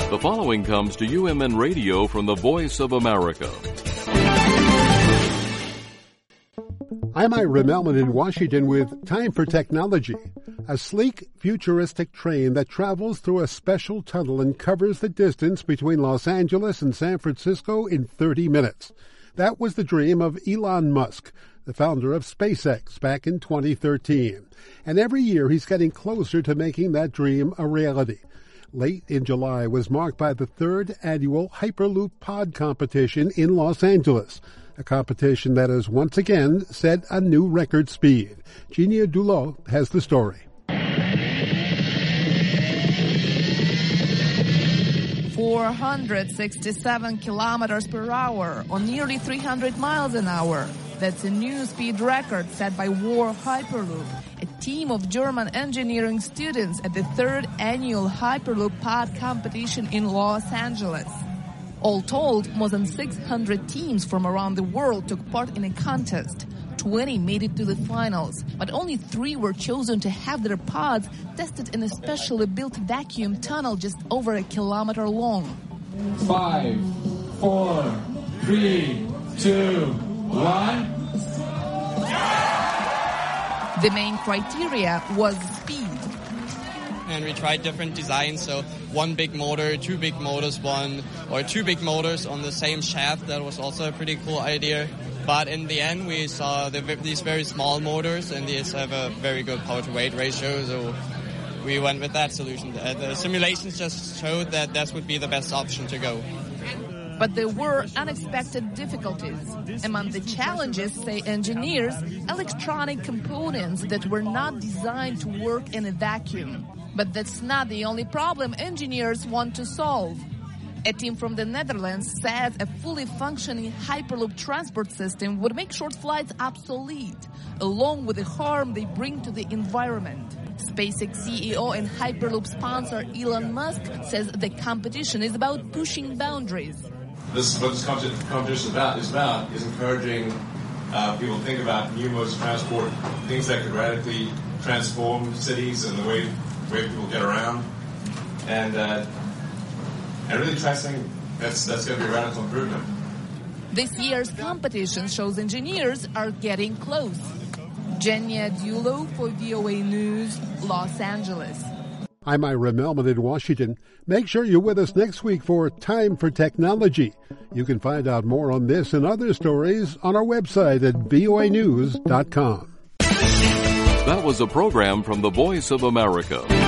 The following comes to UMN Radio from the Voice of America. I'm Ira Melman in Washington with Time for Technology. A sleek, futuristic train that travels through a special tunnel and covers the distance between Los Angeles and San Francisco in 30 minutes. That was the dream of Elon Musk, the founder of SpaceX, back in 2013. And every year he's getting closer to making that dream a reality. Late in July was marked by the third annual Hyperloop Pod competition in Los Angeles, a competition that has once again set a new record speed. Genia Dulot has the story. 467 kilometers per hour, or nearly 300 miles an hour. That's a new speed record set by War Hyperloop, a team of German engineering students at the third annual Hyperloop Pod competition in Los Angeles. All told, more than 600 teams from around the world took part in a contest. 20 made it to the finals, but only 3 were chosen to have their pods tested in a specially built vacuum tunnel just over a kilometer long. 5, 4, 3, 2, 1. The main criteria was speed. And we tried different designs, so one big motor, 2 big motors, or 2 big motors on the same shaft. That was also a pretty cool idea. But in the end, we saw these very small motors, and these have a very good power-to-weight ratio, so we went with that solution. The simulations just showed that that would be the best option to go. But there were unexpected difficulties. Among the challenges, say engineers, electronic components that were not designed to work in a vacuum. But that's not the only problem engineers want to solve. A team from the Netherlands says a fully functioning Hyperloop transport system would make short flights obsolete, along with the harm they bring to the environment. SpaceX CEO and Hyperloop sponsor Elon Musk says the competition is about pushing boundaries. What this competition is about is encouraging people to think about new modes of transport, things that could radically transform cities and the way people get around, and really try something that's going to be a radical improvement. This year's competition shows engineers are getting close. Genia Dulot for VOA News, Los Angeles. I'm Ira Melman in Washington. Make sure you're with us next week for Time for Technology. You can find out more on this and other stories on our website at voanews.com. That was a program from the Voice of America.